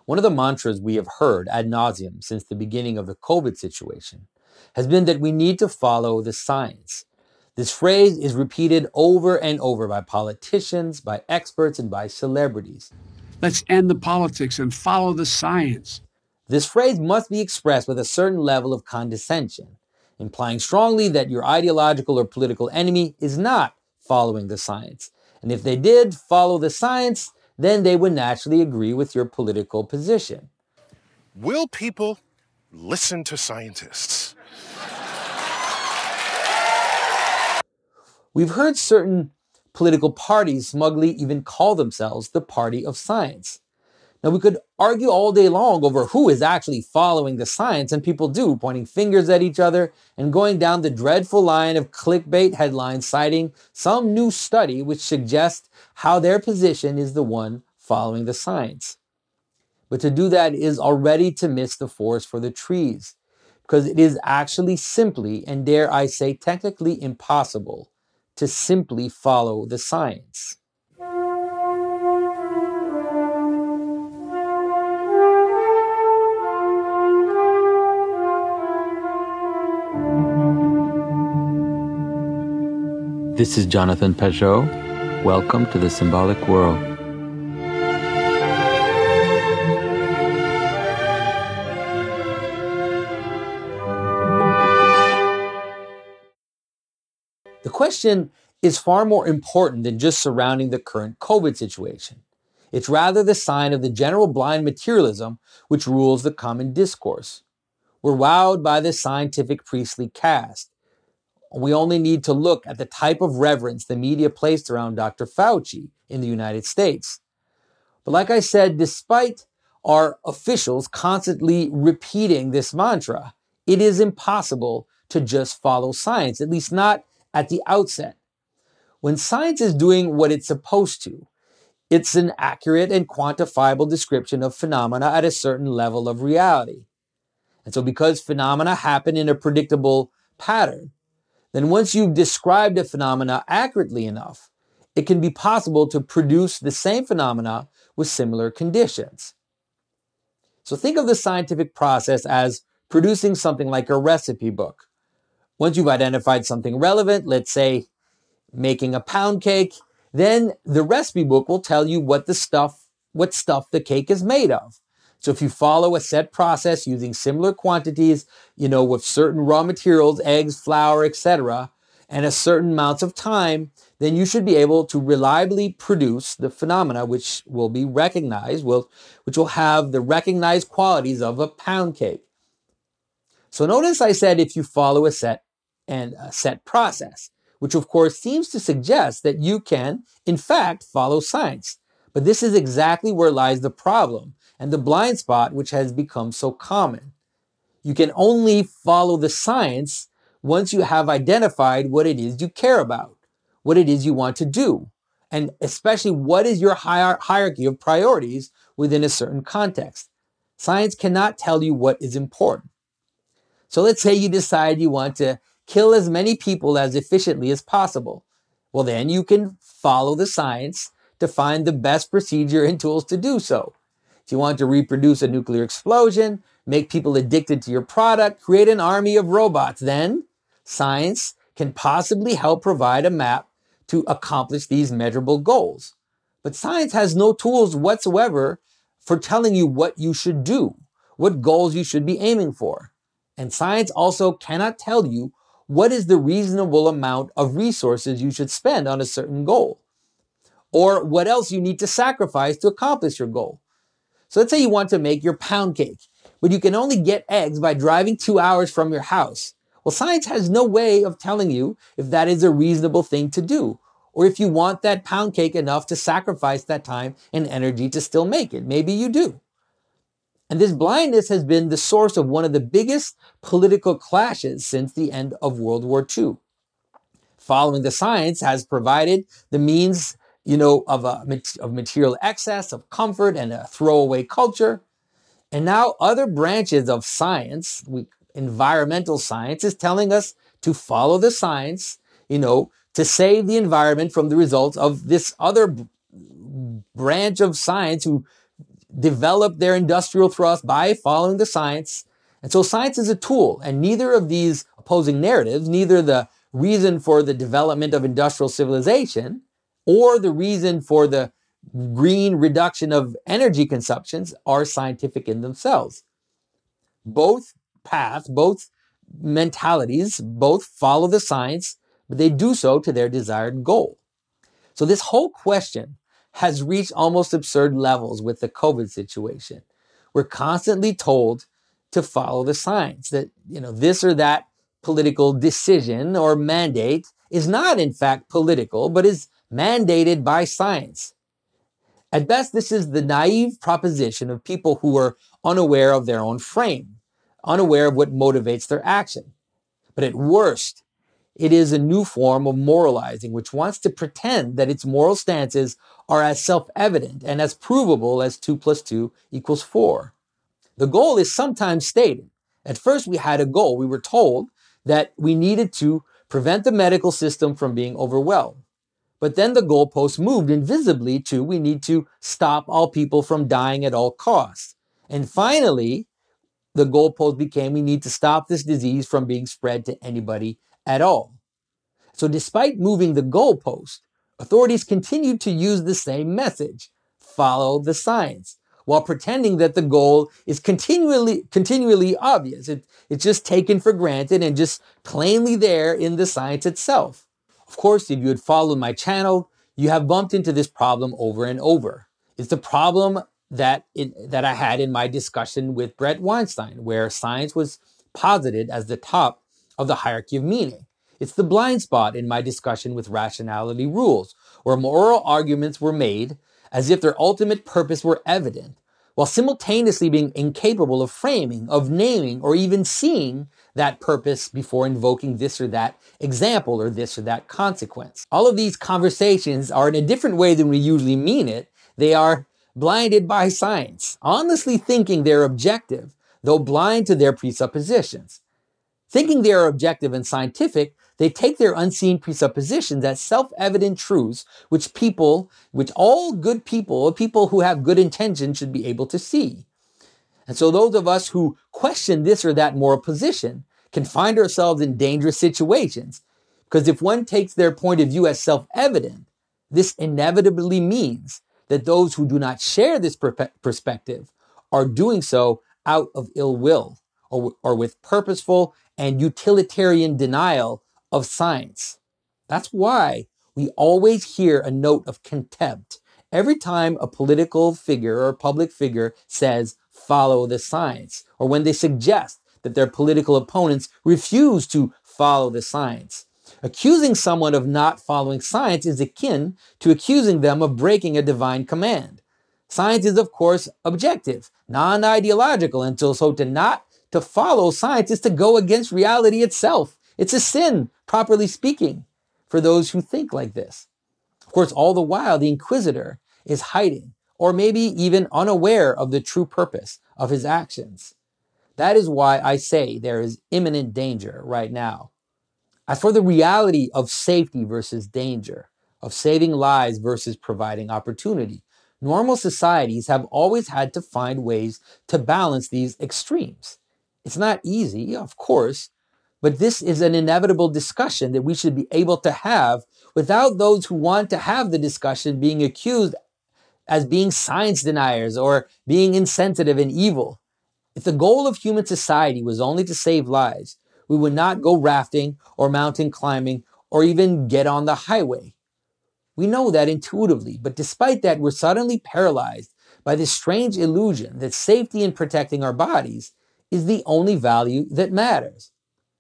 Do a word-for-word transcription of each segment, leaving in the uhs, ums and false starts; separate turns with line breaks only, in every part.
One of the mantras we have heard ad nauseum since the beginning of the COVID situation has been that we need to follow the science. This phrase is repeated over and over by politicians, by experts, and by celebrities.
Let's end the politics and follow the science.
This phrase must be expressed with a certain level of condescension, implying strongly that your ideological or political enemy is not following the science. And if they did follow the science, then they would naturally agree with your political position.
Will people listen to scientists?
We've heard certain political parties smugly even call themselves the party of science. Now, we could argue all day long over who is actually following the science, and people do, pointing fingers at each other and going down the dreadful line of clickbait headlines citing some new study which suggests how their position is the one following the science. But to do that is already to miss the forest for the trees, because it is actually simply, and dare I say technically impossible, to simply follow the science. This is Jonathan Pageau. Welcome to the Symbolic World. The question is far more important than just surrounding the current COVID situation. It's rather the sign of the general blind materialism which rules the common discourse. We're wowed by the scientific priestly caste. We only need to look at the type of reverence the media placed around Doctor Fauci in the United States. But like I said, despite our officials constantly repeating this mantra, it is impossible to just follow science, at least not at the outset. When science is doing what it's supposed to, it's an accurate and quantifiable description of phenomena at a certain level of reality. And so because phenomena happen in a predictable pattern, then once you've described a phenomena accurately enough, it can be possible to produce the same phenomena with similar conditions. So think of the scientific process as producing something like a recipe book. Once you've identified something relevant, let's say making a pound cake, then the recipe book will tell you what the stuff, what stuff the cake is made of. So if you follow a set process using similar quantities, you know, with certain raw materials, eggs, flour, et cetera, and a certain amounts of time, then you should be able to reliably produce the phenomena which will be recognized, will, which will have the recognized qualities of a pound cake. So notice I said if you follow a set and a set process, which of course seems to suggest that you can, in fact, follow science. But this is exactly where lies the problem and the blind spot which has become so common. You can only follow the science once you have identified what it is you care about, what it is you want to do, and especially what is your hier- hierarchy of priorities within a certain context. Science cannot tell you what is important. So let's say you decide you want to kill as many people as efficiently as possible. Well, then you can follow the science to find the best procedure and tools to do so. If you want to reproduce a nuclear explosion, make people addicted to your product, create an army of robots, then science can possibly help provide a map to accomplish these measurable goals. But science has no tools whatsoever for telling you what you should do, what goals you should be aiming for. And science also cannot tell you what is the reasonable amount of resources you should spend on a certain goal, or what else you need to sacrifice to accomplish your goal. So let's say you want to make your pound cake, but you can only get eggs by driving two hours from your house. Well, science has no way of telling you if that is a reasonable thing to do, or if you want that pound cake enough to sacrifice that time and energy to still make it. Maybe you do. And this blindness has been the source of one of the biggest political clashes since the end of World War Two. Following the science has provided the means, you know, of a of material excess, of comfort, and a throwaway culture. And now other branches of science, we, environmental science, is telling us to follow the science, you know, to save the environment from the results of this other b- branch of science who developed their industrial thrust by following the science. And so science is a tool, and neither of these opposing narratives, neither the reason for the development of industrial civilization or the reason for the green reduction of energy consumptions, are scientific in themselves. Both paths, both mentalities, both follow the science, but they do so to their desired goal. So this whole question has reached almost absurd levels with the COVID situation. We're constantly told to follow the science, that, you know, this or that political decision or mandate is not in fact political, but is mandated by science. At best, this is the naive proposition of people who are unaware of their own frame, unaware of what motivates their action. But at worst, it is a new form of moralizing, which wants to pretend that its moral stances are as self-evident and as provable as two plus two equals four. The goal is sometimes stated. At first, we had a goal. We were told that we needed to prevent the medical system from being overwhelmed. But then the goalposts moved invisibly to we need to stop all people from dying at all costs. And finally, the goalpost became we need to stop this disease from being spread to anybody at all. So despite moving the goalpost, authorities continued to use the same message, follow the science, while pretending that the goal is continually, continually obvious. It, it's just taken for granted and just plainly there in the science itself. Of course, if you had followed my channel, you have bumped into this problem over and over. It's the problem that it, that I had in my discussion with Bret Weinstein, where science was posited as the top of the hierarchy of meaning. It's the blind spot in my discussion with Rationality Rules, where moral arguments were made as if their ultimate purpose were evident, while simultaneously being incapable of framing, of naming, or even seeing that purpose before invoking this or that example or this or that consequence. All of these conversations are in a different way than we usually mean it. They are blinded by science, honestly thinking they're objective, though blind to their presuppositions. Thinking they are objective and scientific, they take their unseen presuppositions as self-evident truths, which people, which all good people, people who have good intention should be able to see. And so those of us who question this or that moral position can find ourselves in dangerous situations, because if one takes their point of view as self-evident, this inevitably means that those who do not share this per- perspective are doing so out of ill will or, or with purposeful and utilitarian denial of science. That's why we always hear a note of contempt every time a political figure or public figure says, follow the science, or when they suggest that their political opponents refuse to follow the science. Accusing someone of not following science is akin to accusing them of breaking a divine command. Science is, of course, objective, non-ideological, and so, so to not to follow science is to go against reality itself. It's a sin, properly speaking, for those who think like this. Of course, all the while, the inquisitor is hiding, or maybe even unaware of the true purpose of his actions. That is why I say there is imminent danger right now. As for the reality of safety versus danger, of saving lives versus providing opportunity, normal societies have always had to find ways to balance these extremes. It's not easy, of course, but this is an inevitable discussion that we should be able to have without those who want to have the discussion being accused as being science deniers or being insensitive and evil. If the goal of human society was only to save lives, we would not go rafting or mountain climbing or even get on the highway. We know that intuitively, but despite that, we're suddenly paralyzed by this strange illusion that safety in protecting our bodies is the only value that matters.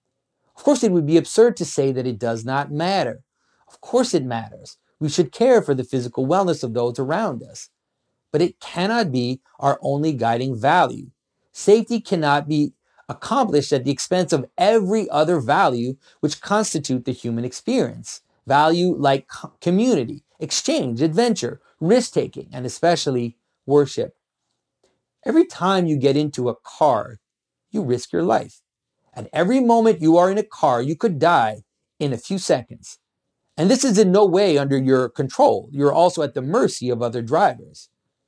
Of course, it would be absurd to say that it does not matter. Of course it matters. We should care for the physical wellness of those around us. But it cannot be our only guiding value. Safety cannot be accomplished at the expense of every other value which constitute the human experience. Value like co- community, exchange, adventure, risk-taking, and especially worship. Every time you get into a car, you risk your life. At every moment you are in a car, you could die in a few seconds. And this is in no way under your control. You're also at the mercy of other drivers.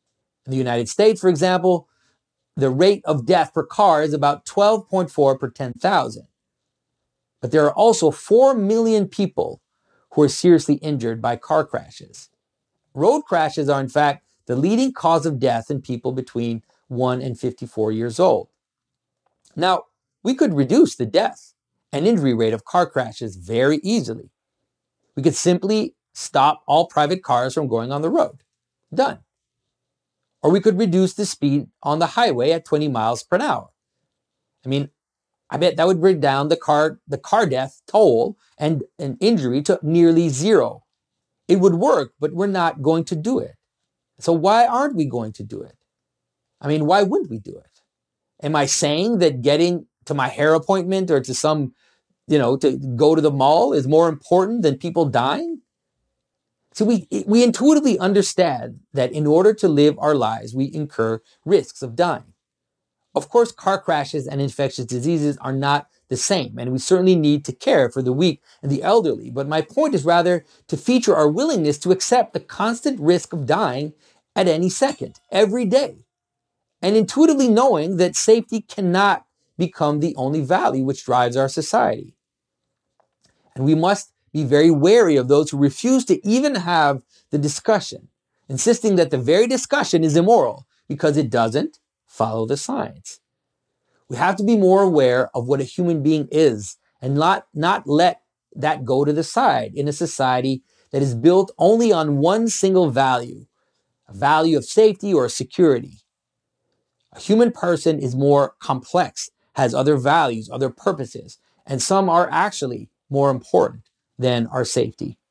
In the United States, for example, the rate of death per car is about twelve point four per ten thousand. But there are also four million people who are seriously injured by car crashes. Road crashes are, in fact, the leading cause of death in people between one and fifty-four years old. Now, we could reduce the death and injury rate of car crashes very easily. We could simply stop all private cars from going on the road. Done. Or we could reduce the speed on the highway at twenty miles per hour. I mean, I bet that would bring down the car, the car death toll and, and injury to nearly zero. It would work, but we're not going to do it. So why aren't we going to do it? I mean, why wouldn't we do it? Am I saying that getting to my hair appointment or to some, you know, to go to the mall is more important than people dying? So we, we intuitively understand that in order to live our lives, we incur risks of dying. Of course, car crashes and infectious diseases are not the same, and we certainly need to care for the weak and the elderly. But my point is rather to feature our willingness to accept the constant risk of dying at any second, every day, and intuitively knowing that safety cannot become the only value which drives our society. And we must be very wary of those who refuse to even have the discussion, insisting that the very discussion is immoral because it doesn't follow the science. We have to be more aware of what a human being is and not, not let that go to the side in a society that is built only on one single value, a value of safety or security. A human person is more complex, has other values, other purposes, and some are actually more important than our safety.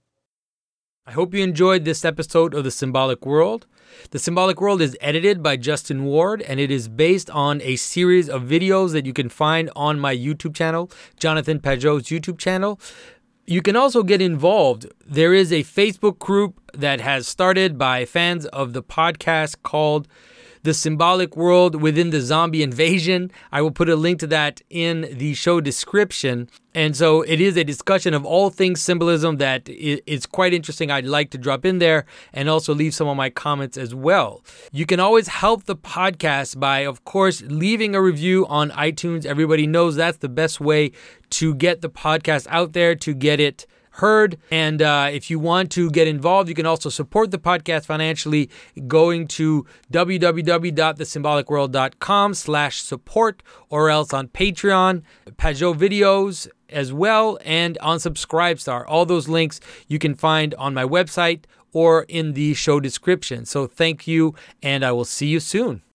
I hope you enjoyed this episode of The Symbolic World. The Symbolic World is edited by Justin Ward, and it is based on a series of videos that you can find on my YouTube channel, Jonathan Pageau's YouTube channel. You can also get involved. There is a Facebook group that has started by fans of the podcast called The Symbolic World Within the Zombie Invasion. I will put a link to that in the show description. And so it is a discussion of all things symbolism that is quite interesting. I'd like to drop in there and also leave some of my comments as well. You can always help the podcast by, of course, leaving a review on iTunes. Everybody knows that's the best way to get the podcast out there, to get it heard. And uh, if you want to get involved, you can also support the podcast financially going to www.thesymbolicworld.com slash support or else on Patreon, Pageau videos as well, and on Subscribestar. All those links you can find on my website or in the show description. So thank you, and I will see you soon.